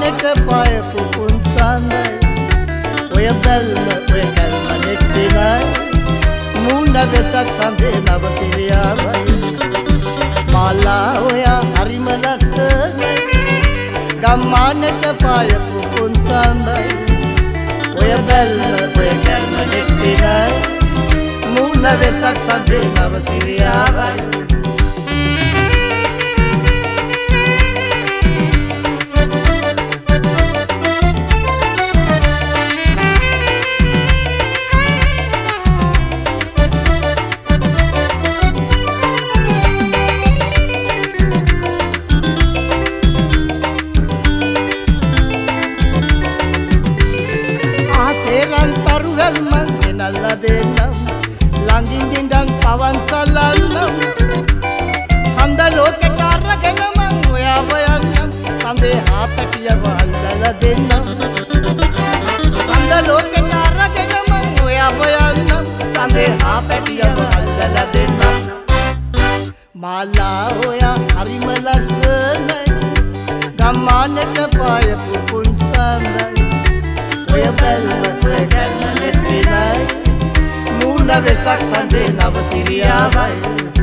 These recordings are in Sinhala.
ගම්මානෙට පාය පුපුන් සඳයි ඔය බැල්ම ඔය කැල්ම නෙට්ටිනයි මූණ දෙසක් සඳේ නව සිරියාවයි මාලා ඔයා හරිම ලස්සනයි ගම්මානෙට පාය පුපුන් සඳයි ඔය බැල්ම ඔය කැල්ම නෙට්ටිනයි මූණ දෙසක් සඳේ නව සිරියාවයි ළඟින් දින්දන් පවන් සලන්නම් සඳ ලෝකෙට අරගෙන මං ඔයාව යන්නම් සඳේ හාපැටිය වල්ලලා දෙන්නම් සඳ ලෝකෙට අරගෙන මං ඔයාව යන්නම් සඳේ හාපැටිය වල්ලලා දෙන්නම් මාලා ඔයා හරිම ලස්සනයි ගම්මානෙට පාය පුපුන් සඳයි ඔය බැල්ම ඔය කැල්ම නෙට්ටිනයි මූණ වෙසක් සඳේ නව සිරියාවයි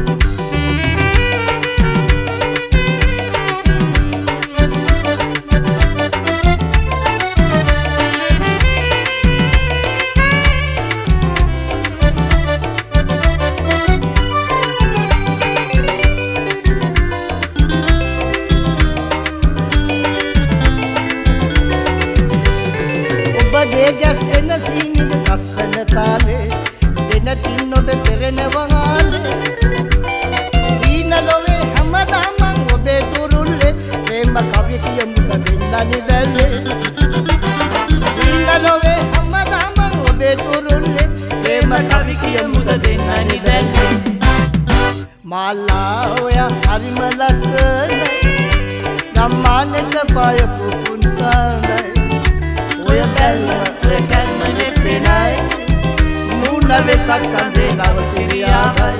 ඔබගේ ගැස්සෙන සීනිග කස්සන තාලේ දෙනතින් ඔබ පෙරෙන වහාලේ සීන ලොවේ හැමදාම ඔබේ තුරුල්ලේ ප්‍රේම කවි කියමුද දෙන්නනි දැල්ලේ සීන ලොවේ හැමදාම ඔබේ තුරුල්ලේ ප්‍රේම කවි කියමුද දෙන්නනි දැල්ලේ මාලා ඔයා හරිම ලස්සනයි ගම්මානෙට පාය පුපුන් සඳයි ඔය බැල්ම ඔය කැල්ම නෙට්ටිනයි මූණ වෙසක් සඳේ නව සිරියාවයි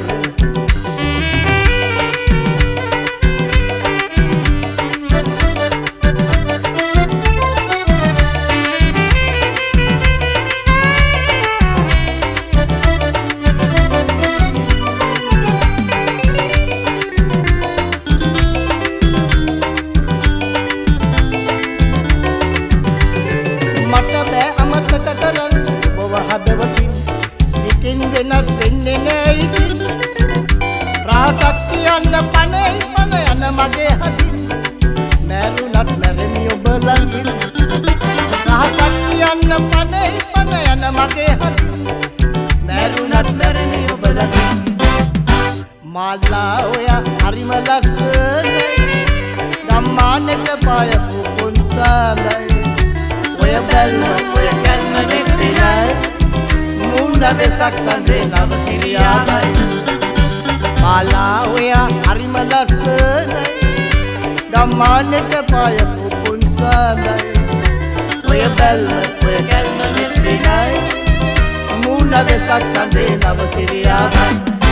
මට බෑ අමතක කරන්න ඔබ හදවතින් සිතින් වෙනස් වෙන්නේ නෑ ඉතින් රහසක් කියන්න පනේ මන යන මගේ හදින් මැරුණත් මැරෙමි ඔබ ළඟින් රහසක් කියන්න පනේ මන යන මගේ හදින් මැරුණත් මැරෙමි ඔබ ළඟින් මාලා ඔයා හරිම ලස්සනයි ගම්මානෙට පාය පුපුන් සඳයි ඔය බැල්ම ඔය කැල්ම නෙට්ටිනයි මූණ වෙසක් සඳේ නව සිරියාවයි මාලා ඔයා හරිම ලස්සනයි ගම්මානෙට පාය පුපුන් සඳයි ඔය බැල්ම ඔය කැල්ම නෙට්ටිනයි මූණ වෙසක් සඳේ නව සිරියාවයි